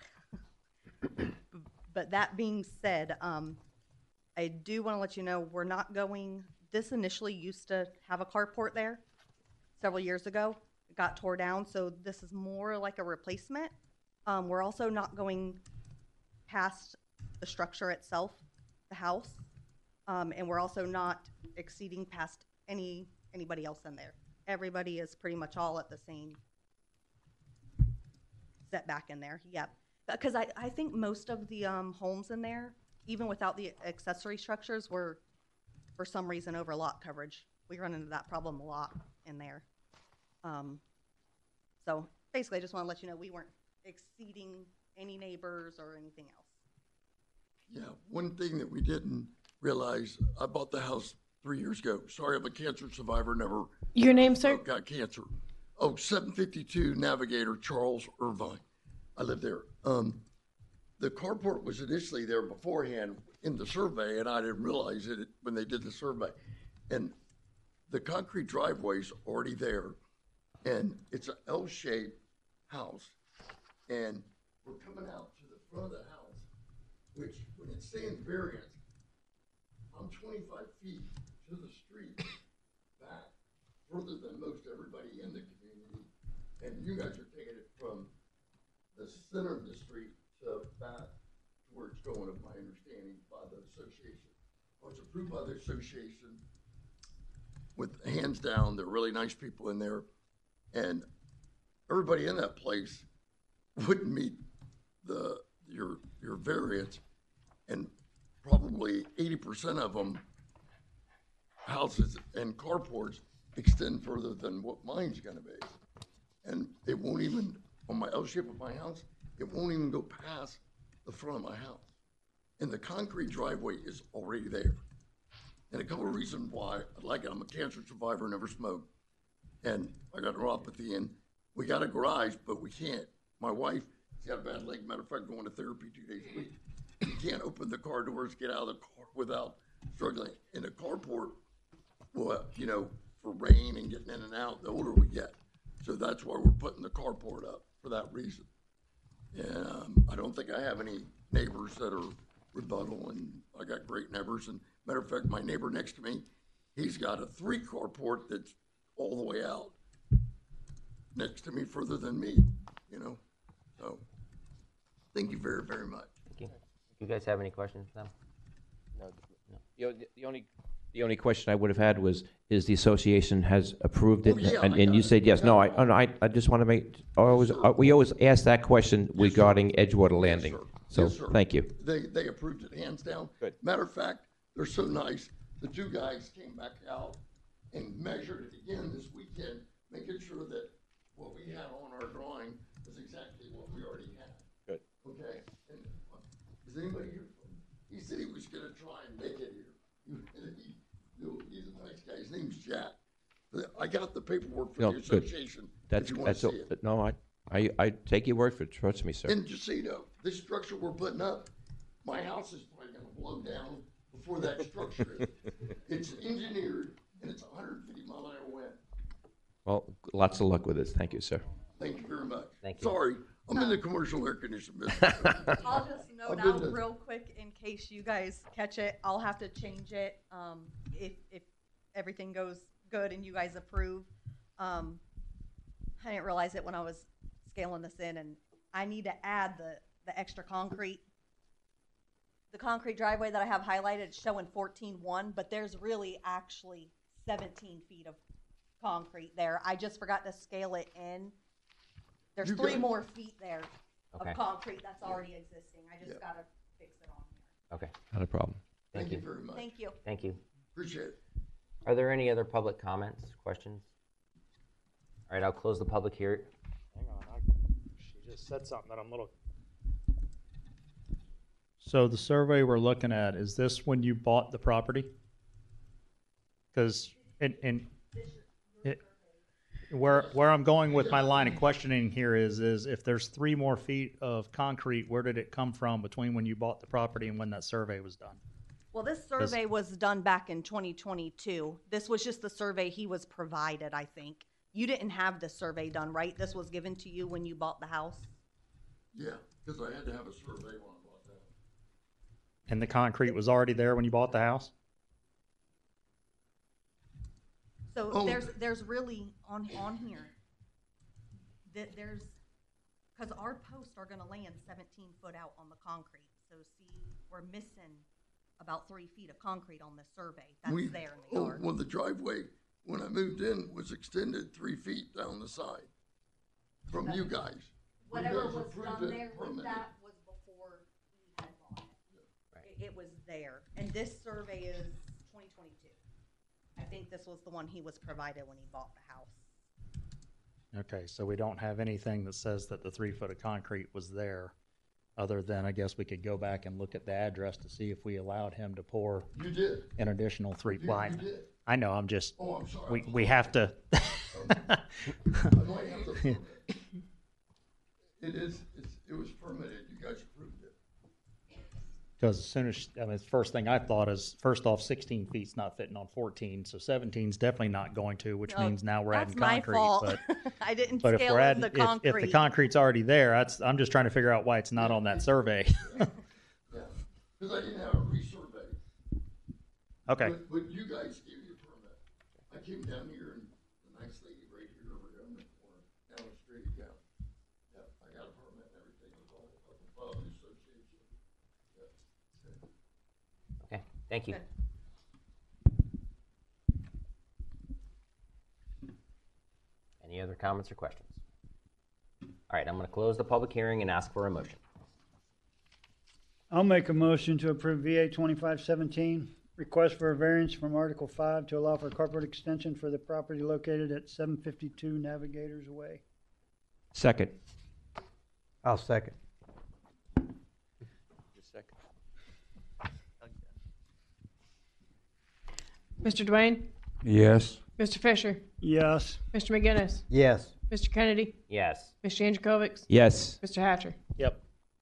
But that being said, um, I do want to let you know we're not going, this initially used to have a carport there several years ago. It got tore down, so this is more like a replacement. Um, we're also not going past the structure itself, the house, um, and we're also not exceeding past any anybody else in there. Everybody is pretty much all at the same setback in there. Yep. Because I, I think most of the um, homes in there, even without the accessory structures, were for some reason over lot coverage. We run into that problem a lot in there. Um, so basically, I just want to let you know we weren't exceeding any neighbors or anything else. Yeah, one thing that we didn't realize, I bought the house three years ago. Sorry, I'm a cancer survivor, never Your name, sir? got cancer. Oh, seven fifty-two Navigator, Charles Irvine. I live there. Um, the carport was initially there beforehand in the survey, and I didn't realize it when they did the survey. And the concrete driveway's already there, and it's an L-shaped house. And we're coming out to the front of the house, which when it's saying variance, I'm twenty-five feet to the street back, further than most everybody in the community. And you guys are taking it from the center of the street to back to where it's going, of my understanding, by the association. I was approved by the association with hands down. They're really nice people in there. And everybody in that place wouldn't meet the your your variance, and probably eighty percent of them, houses and carports, extend further than what mine's gonna be. And it won't even, on my L shape of my house, it won't even go past the front of my house. And the concrete driveway is already there. And a couple of reasons why I like it. I'm a cancer survivor, never smoked. And I got neuropathy, and we got a garage, but we can't. My wife, she's got a bad leg, matter of fact, going to therapy two days a week. You can't open the car doors, get out of the car without struggling. In a carport, well, you know, for rain and getting in and out, the older we get. So that's why we're putting the carport up, for that reason. And um, I don't think I have any neighbors that are rebuttal, and I got great neighbors. And matter of fact, my neighbor next to me, he's got a three carport that's all the way out next to me, further than me, you know. So thank you very, very much. Thank you. You guys have any questions for them? No. The, the, the only the only question I would have had was, is the association has approved it? Oh, yeah, and I and you got it. said yes. I No, got I, it. oh, no, I I just want to make, always, uh, we always ask that question Yes, sir. regarding Edgewater Yes, Landing. sir. So, Yes, sir. thank you. They, they approved it hands down. Good. Matter of fact, they're so nice. The two guys came back out and measured it again this weekend, making sure that what we had on our drawing was exactly what we already had. Good. Okay? And uh, is anybody here from, he said he was gonna try and make it here. He, you know, he's a nice guy. His name's Jack. But I got the paperwork from No, the good. association. That's, if you wanna that's, see all- it. no, I, I, I take your word for it. Trust me, sir. And just so you know, this structure we're putting up, my house is probably gonna blow down before that structure is. It's engineered and it's a hundred fifty mile an hour wind. Well, lots of luck with this. Thank you, sir. Thank you very much. Thank you. Sorry, I'm in the commercial air conditioning business. I'll just note I've been out to- real quick in case you guys catch it. I'll have to change it um, if if everything goes good and you guys approve. Um, I didn't realize it when I was scaling this in, and I need to add the the extra concrete. The concrete driveway that I have highlighted is showing fourteen one, but there's really actually seventeen feet of concrete there. I just forgot to scale it in. There's You three got it. more feet there Okay. of concrete that's already existing. I just Yeah. gotta fix it on here. Okay. Not a problem. Thank, Thank you. you very much. Thank you. Thank you. Appreciate it. Are there any other public comments, questions? All right, I'll close the public hearing. Hang on, I, she just said something that I'm a little. So the survey we're looking at, is this when you bought the property? Because, and, and it, where, where I'm going with my line of questioning here is, is if there's three more feet of concrete, where did it come from between when you bought the property and when that survey was done? Well, this survey was done back in twenty twenty-two. This was just the survey he was provided, I think. You didn't have the survey done, right? This was given to you when you bought the house? Yeah, because I had to have a survey when I bought that. And the concrete was already there when you bought the house? So Oh. there's, there's really, on, on here, that there's, because our posts are gonna land seventeen foot out on the concrete. So see, we're missing about three feet of concrete on this survey. That's We- there in the oh, yard. Well, the driveway, when I moved in, was extended three feet down the side from you guys. You Whatever guys was approved done it, there with permitted. that was before we had bought it. It, it was there, and this survey is twenty twenty-two. I think this was the one he was provided when he bought the house. Okay, so we don't have anything that says that the three foot of concrete was there, other than I guess we could go back and look at the address to see if we allowed him to pour You did. an additional three. You, well, I- you did. I know, I'm just, Oh, I'm sorry. we, we have to. I might have the permit. It is, it's, it was permitted. You guys approved it. Because as soon as, I mean, the first thing I thought is, first off, sixteen feet's not fitting on fourteen, so seventeen's definitely not going to, which No, means now we're that's adding my concrete. fault. But, I didn't but if scale we're in adding, the if, if the concrete. concrete's already there, that's, I'm just trying to figure out why it's not on that survey. Yeah. Because I didn't have a resurvey. Okay, But, but you guys gave me a permit. I came down here and the nice lady right here over there on the corner, down the street, yeah. Yeah, I got a permit and everything. It was all up above the association. Yeah. Okay, thank you. Good. Any other comments or questions? All right, I'm going to close the public hearing and ask for a motion. I'll make a motion to approve V A twenty-five seventeen, request for a variance from Article five to allow for carport extension for the property located at seven fifty-two Navigators Way. Second. I'll second. Mister Dwayne, Yes. Mister Fisher, Yes. Mister McGinnis, Yes. Mister Kennedy, Yes. Mister Andrikovics, Yes. Mister Hatcher. yep.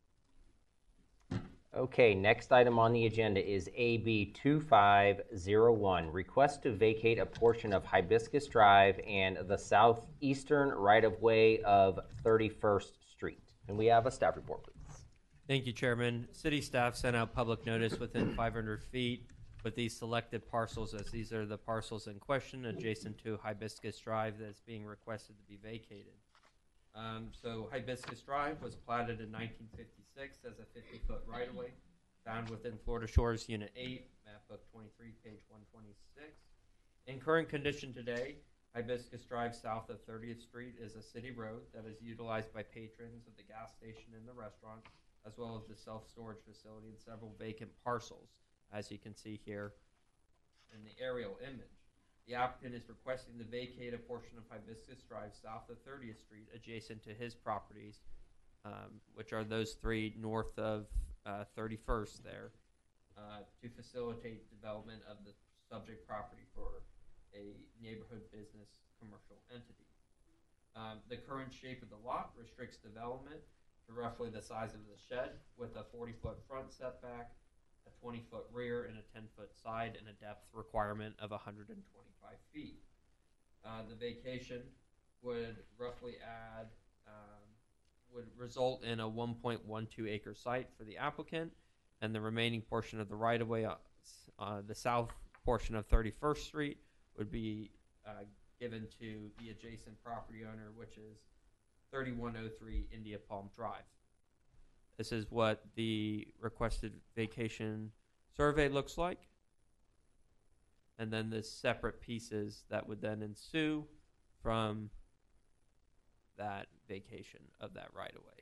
Okay, next item on the agenda is A B two five zero one, request to vacate a portion of Hibiscus Drive and the southeastern right-of-way of thirty-first Street. Can we have a staff report, please? Thank you, Chairman. City staff sent out public notice within five hundred feet with these selected parcels, as these are the parcels in question adjacent to Hibiscus Drive that's being requested to be vacated. Um, so Hibiscus Drive was platted in nineteen fifty-six as a fifty-foot right-of-way found within Florida Shores Unit eight, map book twenty-three, page one twenty-six. In current condition today, Hibiscus Drive south of thirtieth Street is a city road that is utilized by patrons of the gas station and the restaurant, as well as the self-storage facility and several vacant parcels, as you can see here in the aerial image. The applicant is requesting to vacate a portion of Hibiscus Drive south of thirtieth Street adjacent to his properties, um, which are those three north of uh, thirty-first there, uh, to facilitate development of the subject property for a neighborhood business commercial entity. Um, the current shape of the lot restricts development to roughly the size of the shed with a forty-foot front setback, a twenty-foot rear, and a ten-foot side, and a depth requirement of one hundred twenty-five feet. Uh, the vacation would roughly add, um, would result in a one point one two acre site for the applicant, and the remaining portion of the right-of-way, uh, uh, the south portion of thirty-first Street, would be uh, given to the adjacent property owner, which is thirty-one oh three India Palm Drive. This is what the requested vacation survey looks like. And then the separate pieces that would then ensue from that vacation of that right-of-way.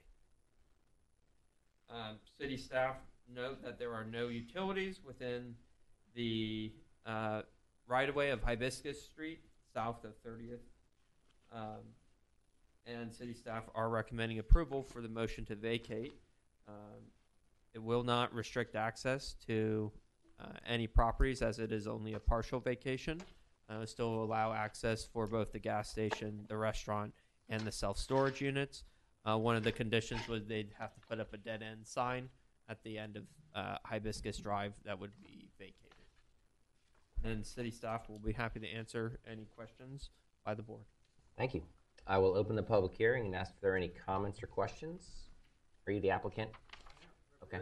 Um, city staff note that there are no utilities within the uh, right-of-way of Hibiscus Street, south of thirtieth. Um, and city staff are recommending approval for the motion to vacate. Um, it will not restrict access to uh, any properties, as it is only a partial vacation. Uh, still allow access for both the gas station, the restaurant, and the self-storage units. Uh, one of the conditions was they'd have to put up a dead-end sign at the end of uh, Hibiscus Drive that would be vacated. And city staff will be happy to answer any questions by the board. Thank you. I will open the public hearing and ask if there are any comments or questions. Are you the applicant? Okay.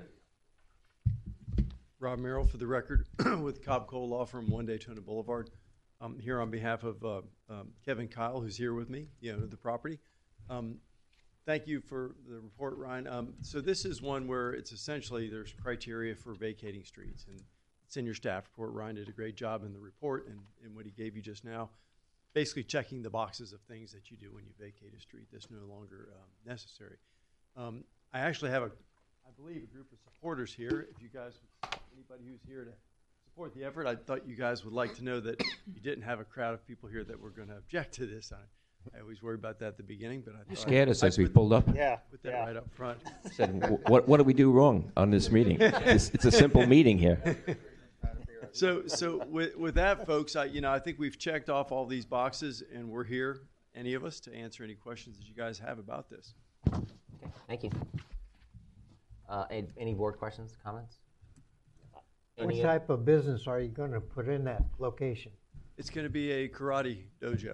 Rob Merrill, for the record, with Cobb Cole Law Firm, One Daytona Boulevard. I'm here on behalf of uh, um, Kevin Kyle, who's here with me, the owner of the property. Um, thank you for the report, Ryan. Um, so this is one where it's essentially there's criteria for vacating streets, and it's in your staff report. Ryan did a great job in the report and, and what he gave you just now, basically checking the boxes of things that you do when you vacate a street that's no longer um, necessary. Um, I actually have a, I believe, a group of supporters here. If you guys, anybody who's here to support the effort, I thought you guys would like to know that you didn't have a crowd of people here that were going to object to this. I, I always worry about that at the beginning, but I You thought scared us I as we put- pulled up. Yeah, Put that yeah. right up front. Said, "Wh- what, what do we do wrong on this meeting? It's, it's a simple meeting here. So, so with, with that, folks, I, you know, I think we've checked off all these boxes, and we're here, any of us, to answer any questions that you guys have about this. Okay, thank you. Uh, any, any board questions, comments? What Any- type of business are you going to put in that location? It's going to be a karate dojo.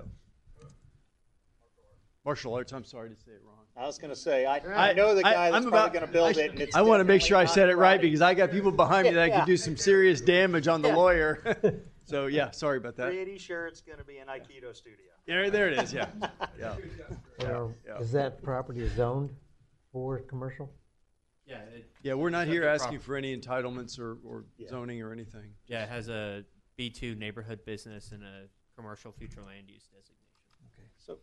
Martial arts, I'm sorry to say it wrong. I was gonna say, I, I know the guy that's I'm probably about- gonna build I, it, and it's I want to make sure I definitely said it not right karate. because I got people behind me that Yeah. could do some serious damage on the Yeah. lawyer. So yeah, sorry about that. Pretty sure it's gonna be an Aikido studio. Yeah, there it is. Yeah, yeah. Or yeah. is that property zoned for commercial? Yeah. It, Yeah, we're not here subject asking prop- for any entitlements or, or Yeah. zoning or anything. Yeah, it has a B two neighborhood business and a commercial future land use designation. So,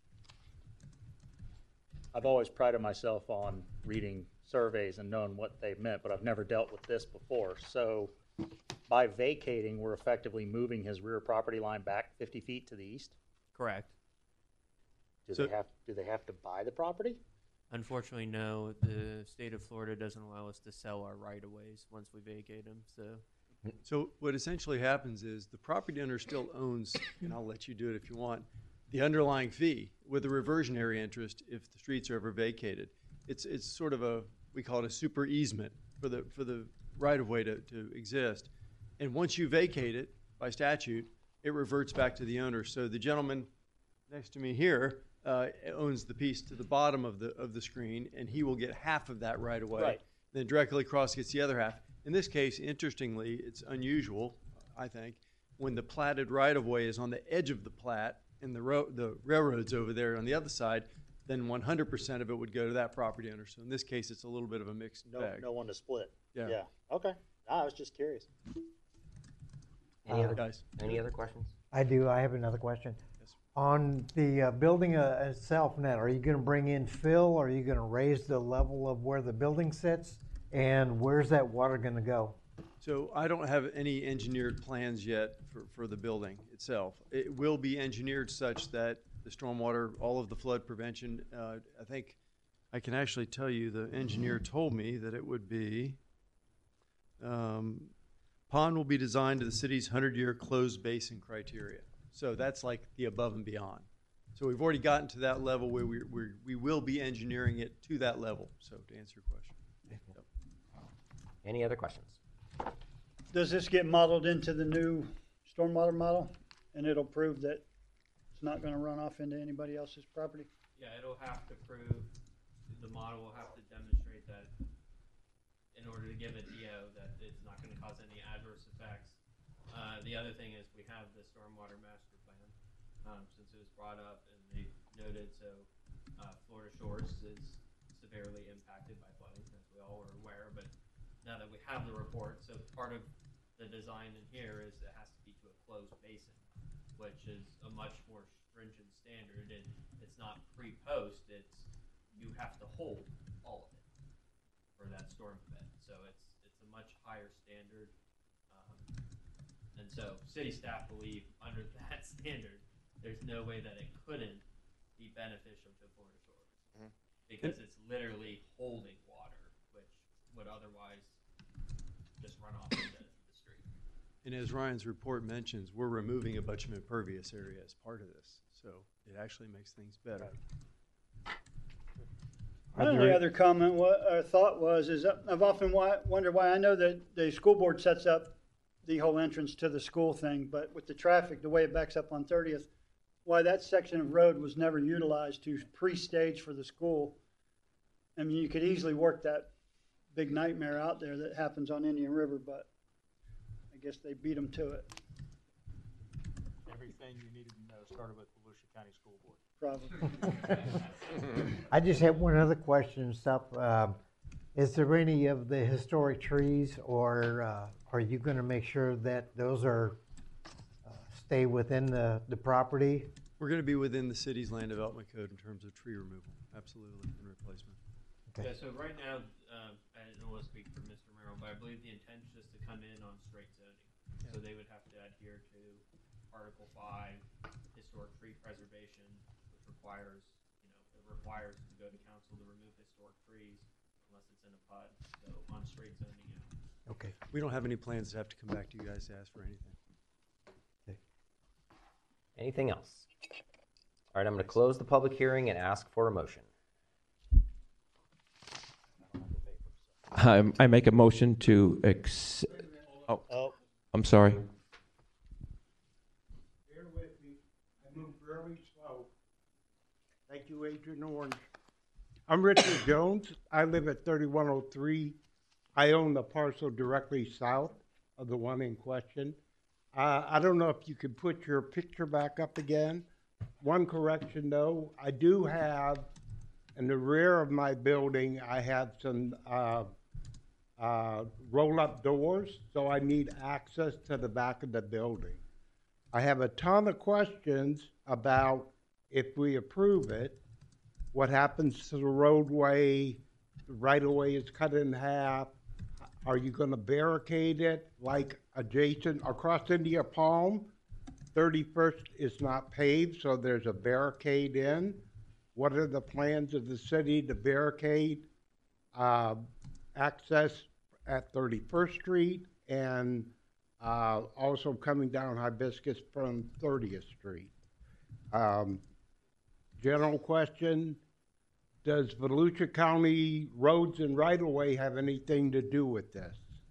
I've always prided myself on reading surveys and knowing what they meant, but I've never dealt with this before. So, by vacating, we're effectively moving his rear property line back fifty feet to the east. Correct. Do So- they have, do they have to buy the property? Unfortunately, no. The state of Florida doesn't allow us to sell our right-of-ways once we vacate them. So, So what essentially happens is the property owner still owns, and I'll let you do it if you want, the underlying fee with a reversionary interest if the streets are ever vacated. It's it's sort of a, we call it a super easement for the for the right of way to, to exist. And once you vacate it by statute, it reverts back to the owner. So the gentleman next to me here uh, owns the piece to the bottom of the of the screen, and he will get half of that right away. Right. Then directly across gets the other half. In this case, interestingly, it's unusual, I think, when the platted right-of-way is on the edge of the plat and the, ro- the railroad's over there on the other side, then one hundred percent of it would go to that property owner. So in this case, it's a little bit of a mixed No, bag. no one to split. Yeah. Yeah, okay. I was just curious. Any Uh, other, Guys. any other questions? I do, I have another question. Yes. On the uh, building uh, itself now, are you going to bring in fill? Are you going to raise the level of where the building sits? And where's that water going to go? So I don't have any engineered plans yet for, for the building itself. It will be engineered such that the stormwater, all of the flood prevention, uh, I think, I can actually tell you, the engineer told me that it would be, um, pond will be designed to the city's hundred-year closed basin criteria. So that's like the above and beyond. So we've already gotten to that level where we, we, we will be engineering it to that level, so to answer your question. Yep. Any other questions? Does this get modeled into the new stormwater model? And it'll prove that it's not gonna run off into anybody else's property? Yeah, it'll have to prove, the model will have to demonstrate that in order to give a D O that it's not gonna cause any adverse effects. Uh, the other thing is we have the stormwater master plan, um, since it was brought up and they noted, so, uh, Florida Shores is severely impacted by flooding, as we all are aware, but now that we have the report, so part of the design in here is it has to be to a closed basin, which is a much more stringent standard, and it's not pre-post, it's, you have to hold all of it for that storm event, so it's, it's a much higher standard. Um, and so city staff believe under that standard, there's no way that it couldn't be beneficial to Florida Shores. Mhm. Because it's literally holding water, which would otherwise just run off into the street. And as Ryan's report mentions, we're removing a bunch of impervious area as part of this, so it actually makes things better. My only other comment wa- or thought was, is that I've often wa- wondered why, I know that the school board sets up the whole entrance to the school thing, but with the traffic, the way it backs up on thirtieth, why that section of road was never utilized to pre-stage for the school. I mean, you could easily work that big nightmare out there that happens on Indian River, but I guess they beat them to it, Everything you needed to know started with Volusia County School Board. probably. I just have one other question and stuff. Um, is there any of the historic trees, or uh, are you going to make sure that those are uh, stay within the, the property? We're going to be within the city's land development code in terms of tree removal, absolutely, and replacement. Yeah, so right now, um, I don't want to speak for Mister Merrill, but I believe the intention is to come in on straight zoning. So they would have to adhere to Article five, historic tree preservation, which requires, you know, it requires to go to council to remove historic trees unless it's in a P U D, so on straight zoning, yeah. Okay. We don't have any plans to have to come back to you guys to ask for anything. Anything else? All right, I'm going to close the public hearing and ask for a motion. I, I make a motion to ex, oh, Oh, I'm sorry. Bear with me, I move really slow. Thank you, Adrian Orange. I'm Richard Jones. I live at thirty-one oh three. I own the parcel directly south of the one in question. Uh, I don't know if you could put your picture back up again. One correction though, I do have, in the rear of my building, I have some uh, uh, roll-up doors, so I need access to the back of the building. I have a ton of questions about if we approve it, what happens to the roadway, the right-of-way is cut in half. Are you gonna barricade it like adjacent, across India Palm? thirty-first is not paved, so there's a barricade in. What are the plans of the city to barricade uh, access at thirty-first Street and uh, also coming down Hibiscus from thirtieth Street? Um, general question, does Volusia County roads and right-of-way have anything to do with this?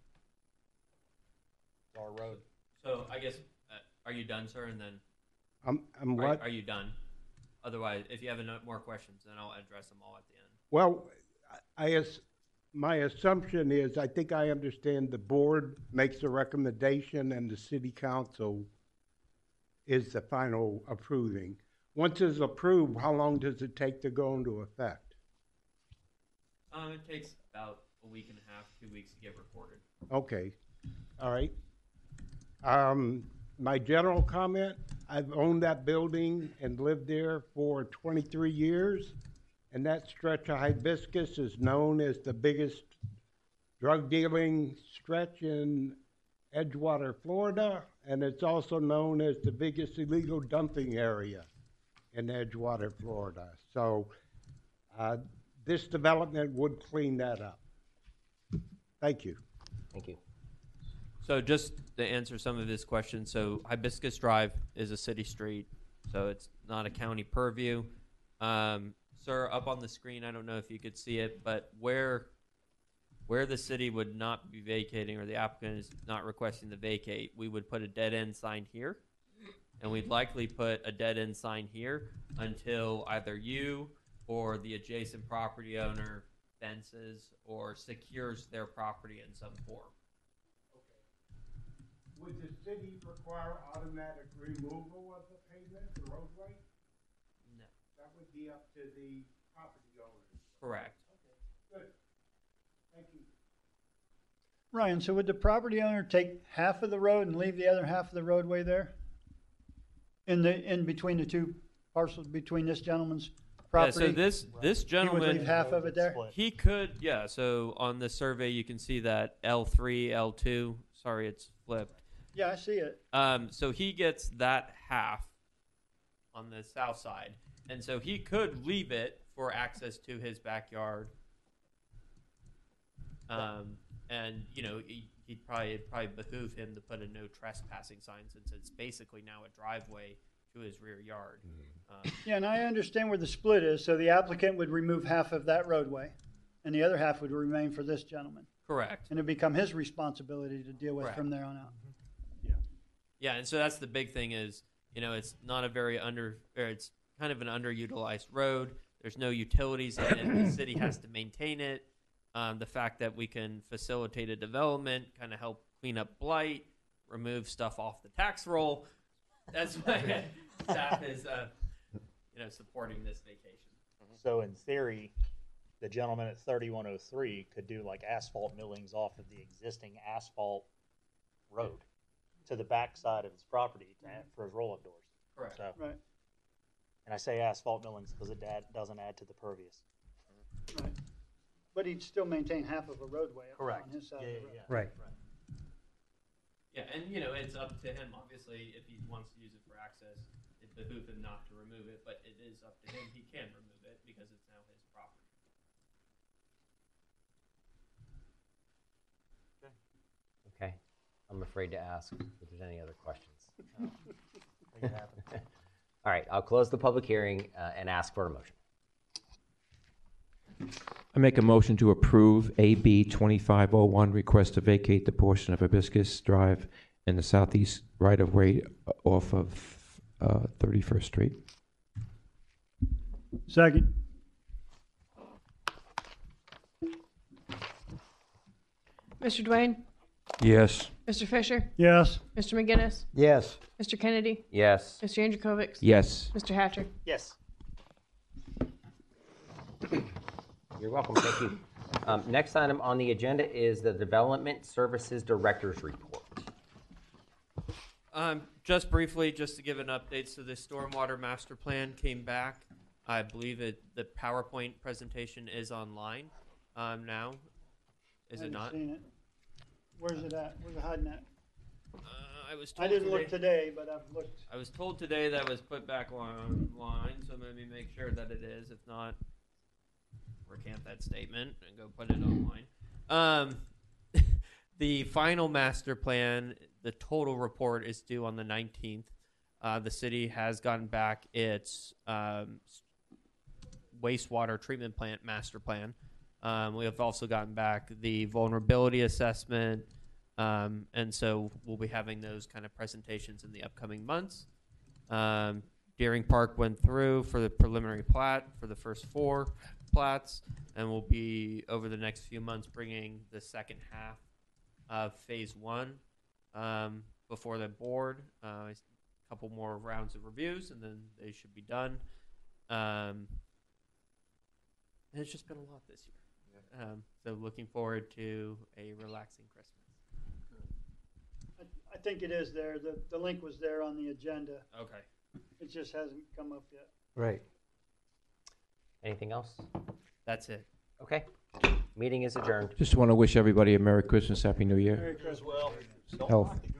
our road. So I guess, uh, are you done, sir? And then, I'm, I'm are, what? are you done? Otherwise, if you have eno- more questions, then I'll address them all at the end. Well, I, as, my assumption is, I think I understand the board makes a recommendation and the city council is the final approving. Once it's approved, how long does it take to go into effect? Um, it takes about a week and a half, two weeks to get recorded. Okay, all right. Um, my general comment, I've owned that building and lived there for twenty-three years, and that stretch of Hibiscus is known as the biggest drug dealing stretch in Edgewater, Florida, and it's also known as the biggest illegal dumping area in Edgewater, Florida. So uh, this development would clean that up. Thank you. Thank you. So just to answer some of his questions, so Hibiscus Drive is a city street. so it's not a county purview. Um, sir, up on the screen, I don't know if you could see it, but where where the city would not be vacating, or the applicant is not requesting to vacate, we would put a dead end sign here, and we'd likely put a dead end sign here until either you or the adjacent property owner fences or secures their property in some form. Would the city require automatic removal of the pavement, the roadway? No. That would be up to the property owners. Correct. Good. Thank you. Ryan, so would the property owner take half of the road and leave the other half of the roadway there? In the, in between the two parcels, between this gentleman's property? Yeah, so this this gentleman, He would leave half of it there? he could, yeah. So on the survey, you can see that L three, L two. Sorry, it's flipped. Yeah, I see it. Um, so he gets that half on the south side, and so he could leave it for access to his backyard. Um, and you know, he, he'd probably it'd probably behoove him to put a no trespassing sign, since it's basically now a driveway to his rear yard. Um, Yeah, and I understand where the split is, so the applicant would remove half of that roadway, and the other half would remain for this gentleman. Correct. And it'd become his responsibility to deal with Correct. from there on out. Yeah, and so that's the big thing is, you know, it's not a very under, or it's kind of an underutilized road. There's no utilities in it. The city has to maintain it. Um, the fact that we can facilitate a development, kind of help clean up blight, remove stuff off the tax roll. That's why staff is, uh, you know, supporting this vacation. So in theory, the gentleman at thirty-one oh three could do like asphalt millings off of the existing asphalt road to the back side of his property to add, for his roll-up doors. Correct. So, Right. and I say asphalt millings because it add, doesn't add to the pervious. Right. But he'd still maintain half of a roadway up Correct. on his side Yeah, of the yeah, road. yeah. Right. Yeah, and you know, it's up to him. Obviously, if he wants to use it for access, it behooves him not to remove it. But it is up to him. He can remove it because it's now his property. Okay. I'm afraid to ask if there's any other questions. All right, I'll close the public hearing uh, and ask for a motion. I make a motion to approve A B twenty-five oh one, request to vacate the portion of Hibiscus Drive in the southeast right-of-way off of uh, thirty-first Street. Second. Mister Dwayne? Yes. Mister Fisher? Yes. Mister McGinnis? Yes. Mister Kennedy? Yes. Mister Andrikovics? Yes. Mister Hatcher? Yes. You're welcome. Thank you. Um, next item on the agenda is the Development Services Director's Report. Um, just briefly, just to give an update, so the stormwater master plan came back. I believe it, the PowerPoint presentation is online um, now. Is I it haven't not? seen it. Where's it at? Where's it hiding at? Uh, I was I told didn't today, look today, but I've looked. I was told today that it was put back online, so maybe make sure that it is. If not, recant that statement and go put it online. Um, the final master plan, the total report is due on the nineteenth. Uh, the city has gotten back its um, wastewater treatment plant master plan. Um, we have also gotten back the vulnerability assessment, um, and so we'll be having those kind of presentations in the upcoming months. Um, Deering Park went through for the preliminary plat for the first four plats, and we'll be over the next few months bringing the second half of phase one um, before the board. Uh, a couple more rounds of reviews, and then they should be done. Um, and it's just been a lot this year. Um, so looking forward to a relaxing Christmas. I, I think it is there. The, the link was there on the agenda. Okay. It just hasn't come up yet. Right. Anything else? That's it. Okay. Meeting is adjourned. Just want to wish everybody a Merry Christmas, Happy New Year. Merry Christmas. Well, Health.